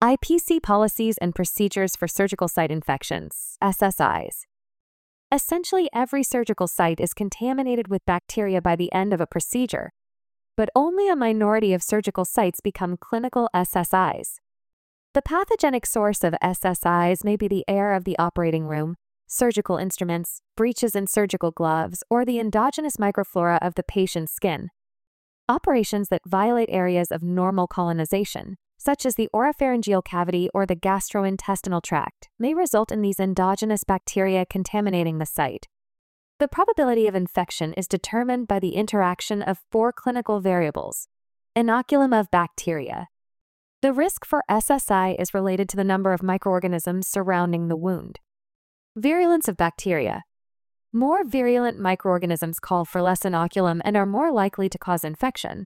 IPC policies and procedures for surgical site infections, SSIs. Essentially, every surgical site is contaminated with bacteria by the end of a procedure, but only a minority of surgical sites become clinical SSIs. The pathogenic source of SSIs may be the air of the operating room, surgical instruments, breaches in surgical gloves, or the endogenous microflora of the patient's skin. Operations that violate areas of normal colonization, such as the oropharyngeal cavity or the gastrointestinal tract, may result in these endogenous bacteria contaminating the site. The probability of infection is determined by the interaction of 4 clinical variables. Inoculum of bacteria. The risk for SSI is related to the number of microorganisms surrounding the wound. Virulence of bacteria. More virulent microorganisms call for less inoculum and are more likely to cause infection.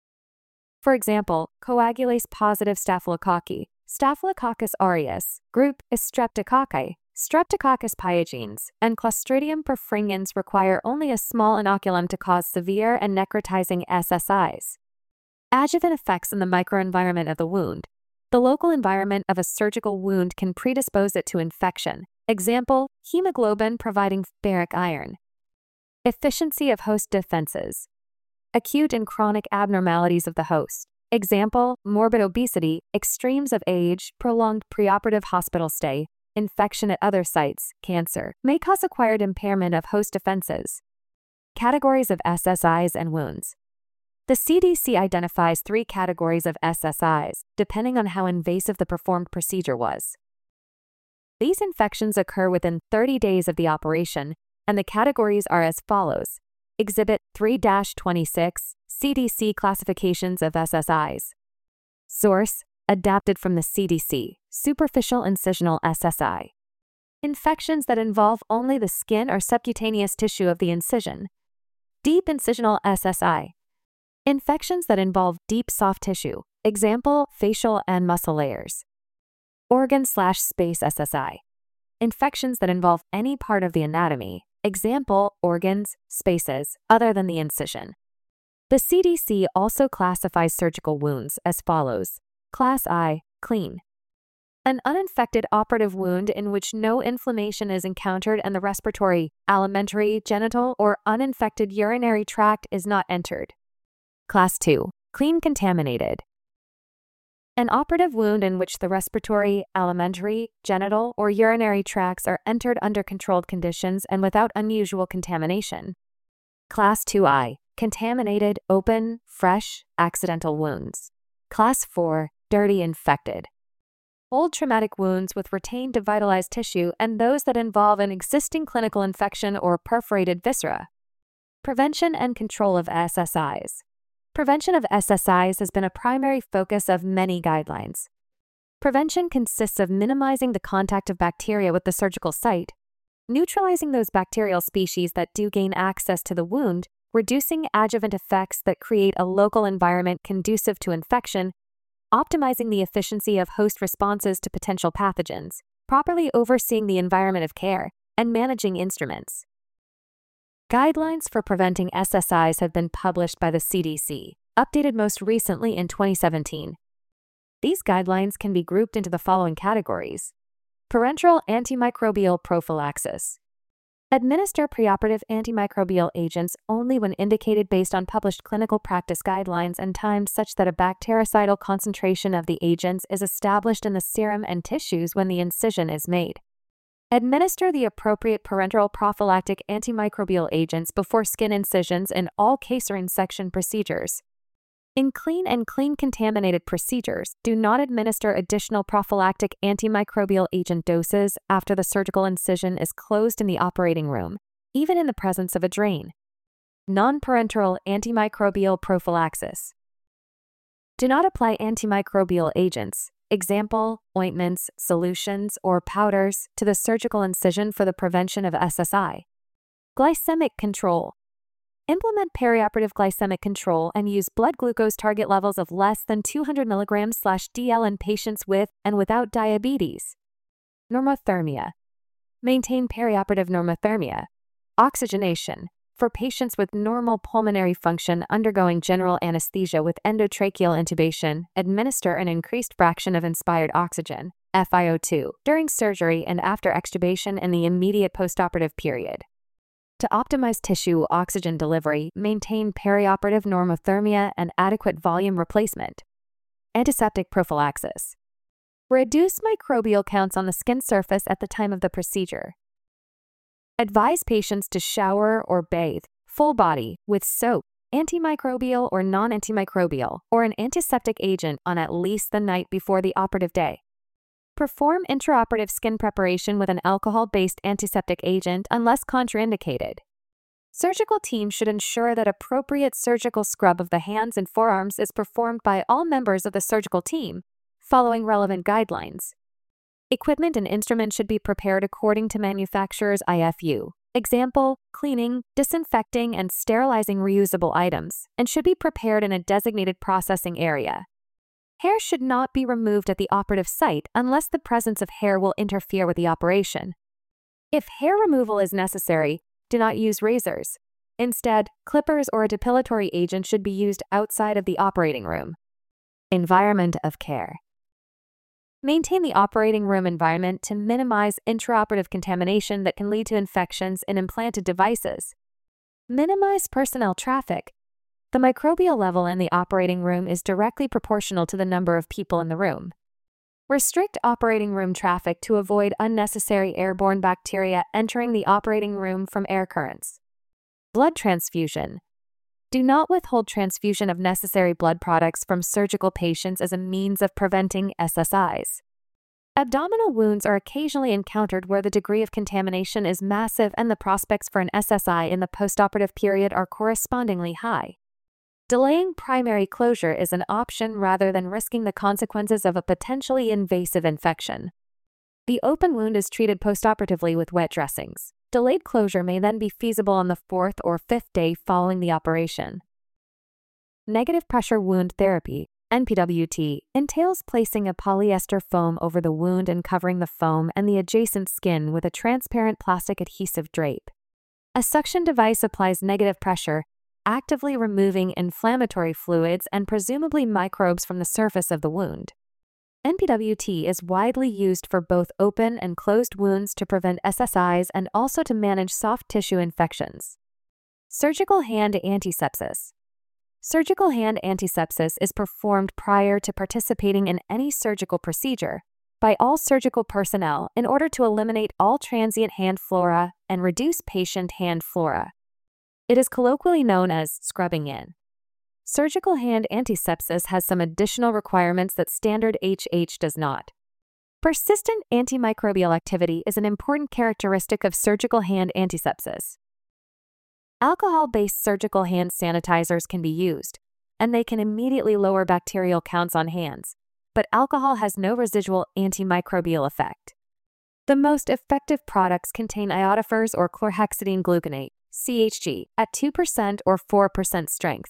For example, coagulase-positive staphylococci, Staphylococcus aureus, group is Streptococci, Streptococcus pyogenes, and Clostridium perfringens require only a small inoculum to cause severe and necrotizing SSIs. Adjuvant effects in the microenvironment of the wound. The local environment of a surgical wound can predispose it to infection. Example, hemoglobin providing ferric iron. Efficiency of host defenses. Acute and chronic abnormalities of the host. Example, morbid obesity, extremes of age, prolonged preoperative hospital stay, infection at other sites, cancer, may cause acquired impairment of host defenses. Categories of SSIs and wounds. The CDC identifies 3 categories of SSIs, depending on how invasive the performed procedure was. These infections occur within 30 days of the operation, and the categories are as follows. Exhibit 3-26, CDC Classifications of SSIs. Source, adapted from the CDC, Superficial Incisional SSI. Infections that involve only the skin or subcutaneous tissue of the incision. Deep incisional SSI. Infections that involve deep soft tissue, example, facial and muscle layers. Organ/space SSI. Infections that involve any part of the anatomy, example, organs, spaces, other than the incision. The CDC also classifies surgical wounds as follows. Class I, clean. An uninfected operative wound in which no inflammation is encountered and the respiratory, alimentary, genital, or uninfected urinary tract is not entered. Class II, clean contaminated. An operative wound in which the respiratory, alimentary, genital, or urinary tracts are entered under controlled conditions and without unusual contamination. Class III, contaminated, open, fresh, accidental wounds. Class IV, dirty infected. Old traumatic wounds with retained devitalized tissue and those that involve an existing clinical infection or perforated viscera. Prevention and control of SSIs. Prevention of SSIs has been a primary focus of many guidelines. Prevention consists of minimizing the contact of bacteria with the surgical site, neutralizing those bacterial species that do gain access to the wound, reducing adjuvant effects that create a local environment conducive to infection, optimizing the efficiency of host responses to potential pathogens, properly overseeing the environment of care, and managing instruments. Guidelines for preventing SSIs have been published by the CDC, updated most recently in 2017. These guidelines can be grouped into the following categories. Parenteral antimicrobial prophylaxis. Administer preoperative antimicrobial agents only when indicated based on published clinical practice guidelines and times such that a bactericidal concentration of the agents is established in the serum and tissues when the incision is made. Administer the appropriate parenteral prophylactic antimicrobial agents before skin incisions in all case or section procedures. In clean and clean contaminated procedures, do not administer additional prophylactic antimicrobial agent doses after the surgical incision is closed in the operating room, even in the presence of a drain. Non-parenteral antimicrobial prophylaxis. Do not apply antimicrobial agents, example, ointments, solutions, or powders, to the surgical incision for the prevention of SSI. Glycemic control. Implement perioperative glycemic control and use blood glucose target levels of less than 200 mg/dl in patients with and without diabetes. Normothermia. Maintain perioperative normothermia. Oxygenation. For patients with normal pulmonary function undergoing general anesthesia with endotracheal intubation, administer an increased fraction of inspired oxygen, FiO2, during surgery and after extubation in the immediate postoperative period. To optimize tissue oxygen delivery, maintain perioperative normothermia and adequate volume replacement. Antiseptic prophylaxis. Reduce microbial counts on the skin surface at the time of the procedure. Advise patients to shower or bathe, full body, with soap, antimicrobial or non-antimicrobial, or an antiseptic agent on at least the night before the operative day. Perform intraoperative skin preparation with an alcohol-based antiseptic agent unless contraindicated. Surgical teams should ensure that appropriate surgical scrub of the hands and forearms is performed by all members of the surgical team, following relevant guidelines. Equipment and instruments should be prepared according to manufacturer's IFU. Example, cleaning, disinfecting, and sterilizing reusable items, and should be prepared in a designated processing area. Hair should not be removed at the operative site unless the presence of hair will interfere with the operation. If hair removal is necessary, do not use razors. Instead, clippers or a depilatory agent should be used outside of the operating room. Environment of care. Maintain the operating room environment to minimize intraoperative contamination that can lead to infections in implanted devices. Minimize personnel traffic. The microbial level in the operating room is directly proportional to the number of people in the room. Restrict operating room traffic to avoid unnecessary airborne bacteria entering the operating room from air currents. Blood transfusion. Do not withhold transfusion of necessary blood products from surgical patients as a means of preventing SSIs. Abdominal wounds are occasionally encountered where the degree of contamination is massive and the prospects for an SSI in the postoperative period are correspondingly high. Delaying primary closure is an option rather than risking the consequences of a potentially invasive infection. The open wound is treated postoperatively with wet dressings. Delayed closure may then be feasible on the 4th or 5th day following the operation. Negative pressure wound therapy, NPWT, entails placing a polyester foam over the wound and covering the foam and the adjacent skin with a transparent plastic adhesive drape. A suction device applies negative pressure, actively removing inflammatory fluids and presumably microbes from the surface of the wound. NPWT is widely used for both open and closed wounds to prevent SSIs and also to manage soft tissue infections. Surgical hand antisepsis. Surgical hand antisepsis is performed prior to participating in any surgical procedure by all surgical personnel in order to eliminate all transient hand flora and reduce patient hand flora. It is colloquially known as scrubbing in. Surgical hand antisepsis has some additional requirements that standard HH does not. Persistent antimicrobial activity is an important characteristic of surgical hand antisepsis. Alcohol-based surgical hand sanitizers can be used, and they can immediately lower bacterial counts on hands, but alcohol has no residual antimicrobial effect. The most effective products contain iodophors or chlorhexidine gluconate, CHG, at 2% or 4% strength.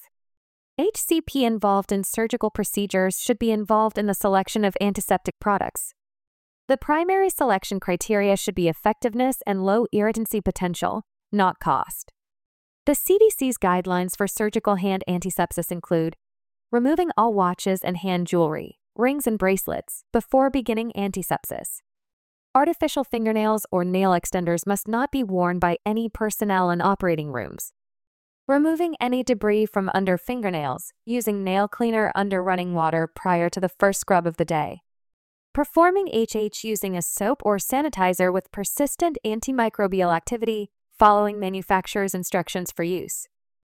HCP involved in surgical procedures should be involved in the selection of antiseptic products. The primary selection criteria should be effectiveness and low irritancy potential, not cost. The CDC's guidelines for surgical hand antisepsis include removing all watches and hand jewelry, rings and bracelets, before beginning antisepsis. Artificial fingernails or nail extenders must not be worn by any personnel in operating rooms. Removing any debris from under fingernails, using nail cleaner under running water prior to the first scrub of the day. Performing HH using a soap or sanitizer with persistent antimicrobial activity, following manufacturer's instructions for use.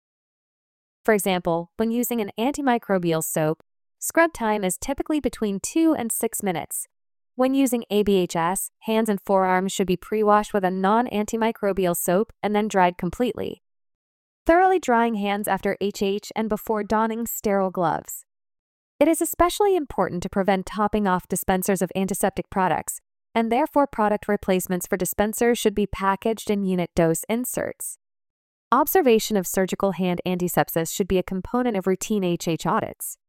For example, when using an antimicrobial soap, scrub time is typically between 2 and 6 minutes. When using ABHS, hands and forearms should be pre-washed with a non-antimicrobial soap and then dried completely. Thoroughly drying hands after HH and before donning sterile gloves. It is especially important to prevent topping off dispensers of antiseptic products, and therefore product replacements for dispensers should be packaged in unit dose inserts. Observation of surgical hand antisepsis should be a component of routine HH audits.